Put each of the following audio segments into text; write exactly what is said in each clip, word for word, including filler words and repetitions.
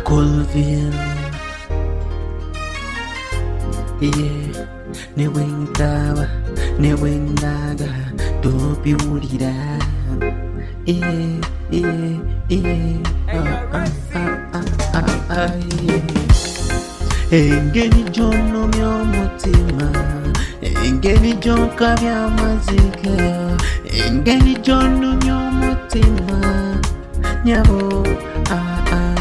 Colville, yeah, ne wengaba, ne wendaga, topi urira, yeah, yeah, yeah, ah, ah, ah, ah, ah, yeah. Engeni jono myomutima, engeni jonka byamazika, engeni jono myomutima, nyabo, ah, ah.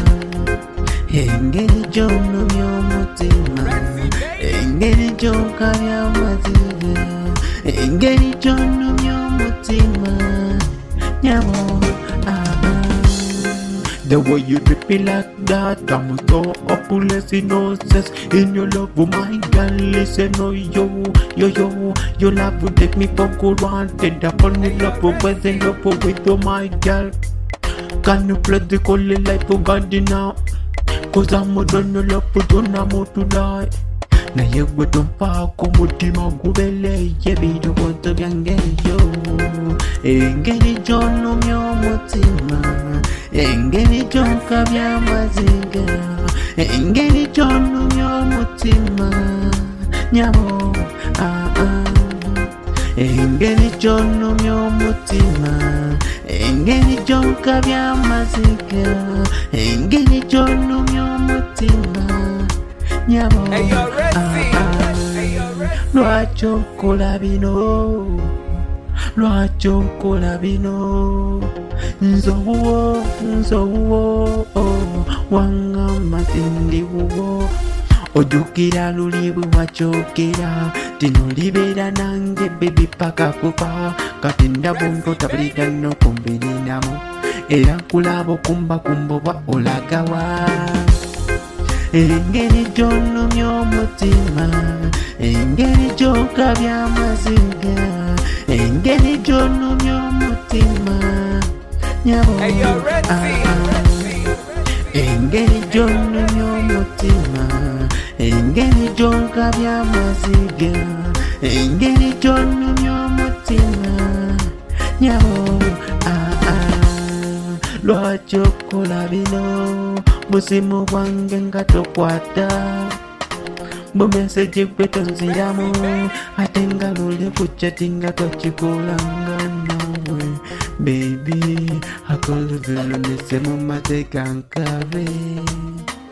Engeni jono myomutima, engeni jonka byamazika, engeni jono myomutima, nyabo, ah, ah. The way you rip it like that, I'm so hopeless, innocence in your love, oh my girl. Listen, oh yo, yo, yo, your love would take me for good. Wanted upon the love, oh present love, oh with oh my girl. Can you play the call life for God now? Cause I'm a done love, but don't I'm to die. Na yewe dompa kumutima gubele yebi do bonto byangeli yo. Engeli jono myomutima, engeli jonka byamazinga, engeli jono myomutima, nyabo, ah ah. Engeli jono myomutima, engeli jonka byamazinga, engeli jono myomutima, nyabo, ah ah. Lwacho nkola bino, lwacho nkola bino, nzowo nzowo wangamba tindi wuwo. Ojukira luli bwachokera, tino libera nange baby paka kupa, kati ndabungo tabulira no kumbirinamu, era nkulaba kumba kumbo bwa olagawa. Engeri jono myomutima, engeri joka byamazinga, engeri jono myomutima, nyabo, ah ah. Engeri jono myomutima, engeri joka byamazinga, engeri jono myomutima, nyabo, ah ah. Lwaki okola bino, busimu bwange nga tokwata, bumeseji gwe tonziramu, ate nga luli kuchati nga tokikolanga nawe. Baby, akoluvilo nese mu mateeka nkabe.